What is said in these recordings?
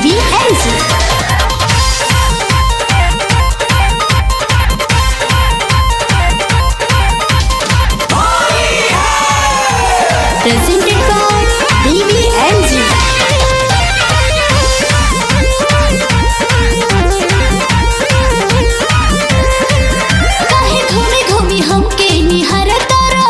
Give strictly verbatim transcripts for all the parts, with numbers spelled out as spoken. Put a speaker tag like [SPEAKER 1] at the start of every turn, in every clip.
[SPEAKER 1] B B N Z. Presented by B B N Z. काहे घूमी घूमी हमके निहारतारा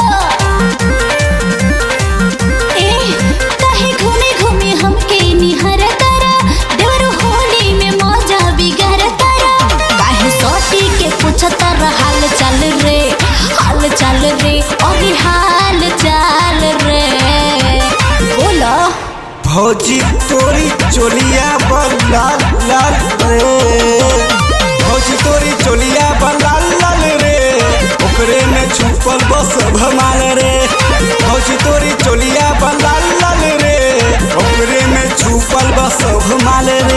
[SPEAKER 1] ए काहे घूमी घूमी हमके निहारतारा देवरो होली में मौजा बिगाड़तारा काहे सोटी के पूछतारा हाल चाल रे हाल चाल रे और हाल चाल रे बोलो
[SPEAKER 2] भौजी तोरी चोलिया पर लाल लाल रे भौजी तोरी चोलिया पर लाल लाल रे ओकरे में छुपल बस भमाल रे भौजी तोरी चोलिया पर लाल लाल रे ओकरे में छुपल बस भमाल रे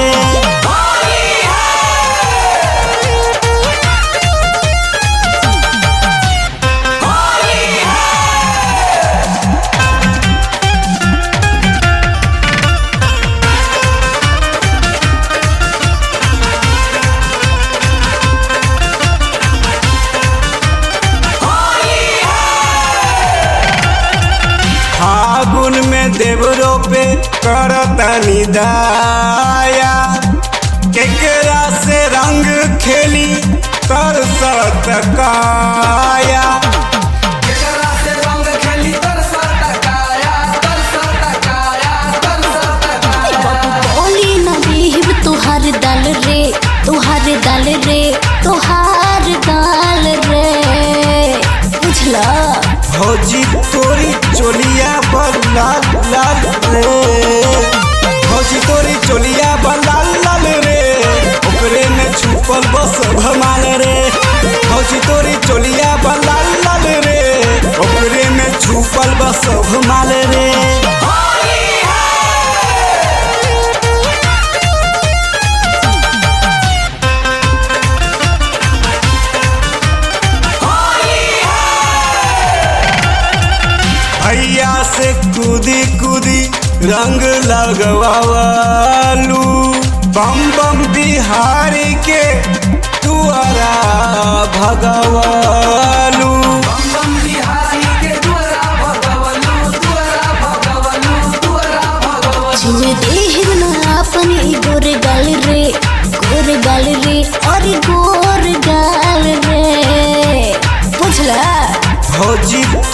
[SPEAKER 2] फागुन में देवरो पे करतनी दाया केकरा से रंग खेली तरसत काया केकरा से रंग खेली तरसत काया तरसत काया तरसत काया
[SPEAKER 1] बोली न देव तुहार दल रे तुहार दल रे तुहार दल रे बुझला
[SPEAKER 2] भौजी तोरी चोलिया पर लाल लाल रे भौजी तोरी चोलिया पर लाल लाल रे ओकरे में छुपल बस भमाल रे भौजी तोरी चोलिया पर लाल लाल रे ओकरे में छुपल बस भमाल रे भैया से कूदी कूदी रंग लगवालू बम बम बिहारी के तुअरा भगवालू बम बम बिहारी के तुअरा भगवालू तुअरा भगवालू तुअरा भगवालू
[SPEAKER 1] छुए देव न अपनी गोर गल रे गोर गल रे और गोर गल रे बुझला
[SPEAKER 2] भौजी